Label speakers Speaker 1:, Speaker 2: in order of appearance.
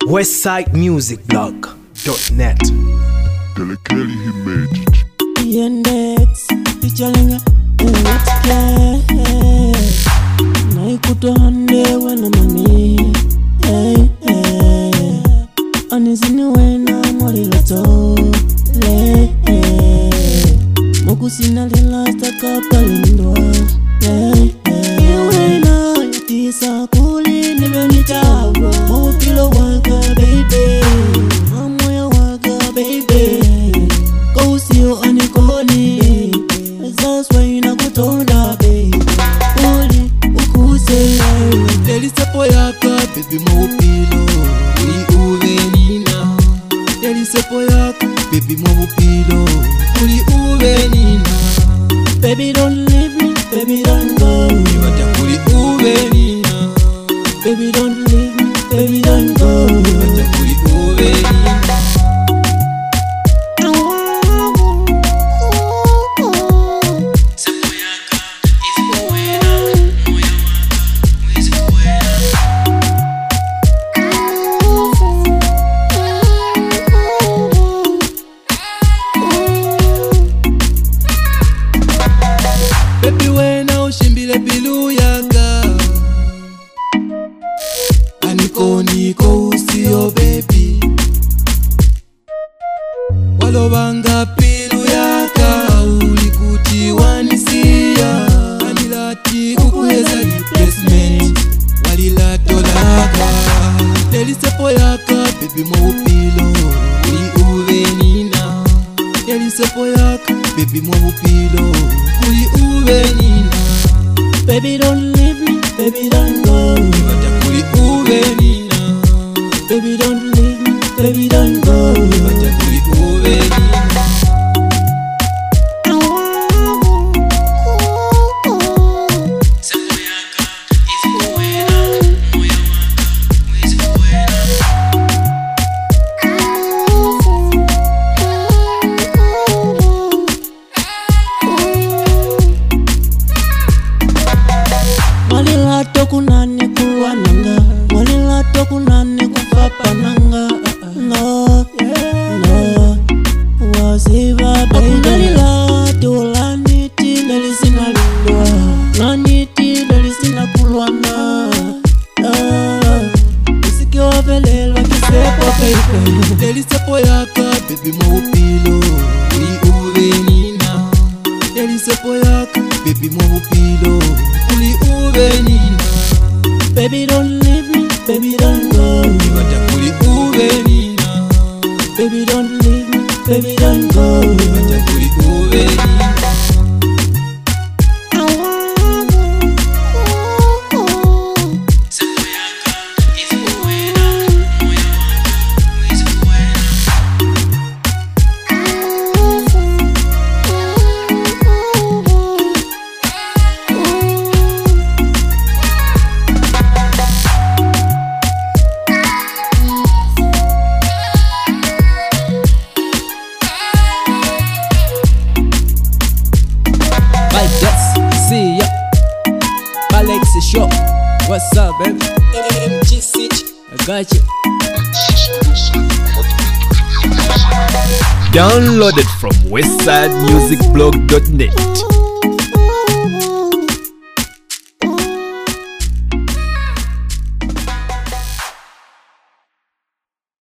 Speaker 1: westsidemusicblog.net.
Speaker 2: Kelly he made it.
Speaker 3: Index featuring naikutohande wena mami anizini wena morilato mokusina lilasta kapalindwa wena yatisa kuli nivenitawa mopilo waka baby amoya waka baby Kousio anikoni That's why inakutonda baby Uli ukuse Delisepo yaka baby mwupilo Uli uwe nina Delisepo yaka baby mwupilo Uli uwe nina Baby don't leave me, baby don't go Iwata uli uwe nina Baby don't leave me, baby don't go Iwata uli uwe nina Baby wena ushimbile bilu yanga Aniko niko usio baby Walobanga pilu yaka ulikuti wanisia Anilati kukueza replacement Walilato laka Delisepo yaka baby mwupilo Uli uwe nina Delisepo yaka baby mwupilo Uli uwe nina Baby don't leave me, baby don't go Iwata uli uwe nina Baby don't leave me, baby don't go Iwata uli uwe nina Mwalilato kunani kuwananga Mwalilato kunani kufapananga No, no Waziva baby Mwalilato laniti Delisina lindwa Laniti delisina kulwana Isikiwa velelwa kisepo baby Delisepo yaka baby mwupilo Uli uwe nina Delisepo yaka baby mwupilo Uli uwe nina Baby don't leave me, baby don't go Iwata uli uwe nina Baby don't leave me, baby don't go Iwata uli uwe nina See ya, Alexi Show. What's up, baby? MGC, I got you.
Speaker 1: Downloaded from westsidemusicblog.net.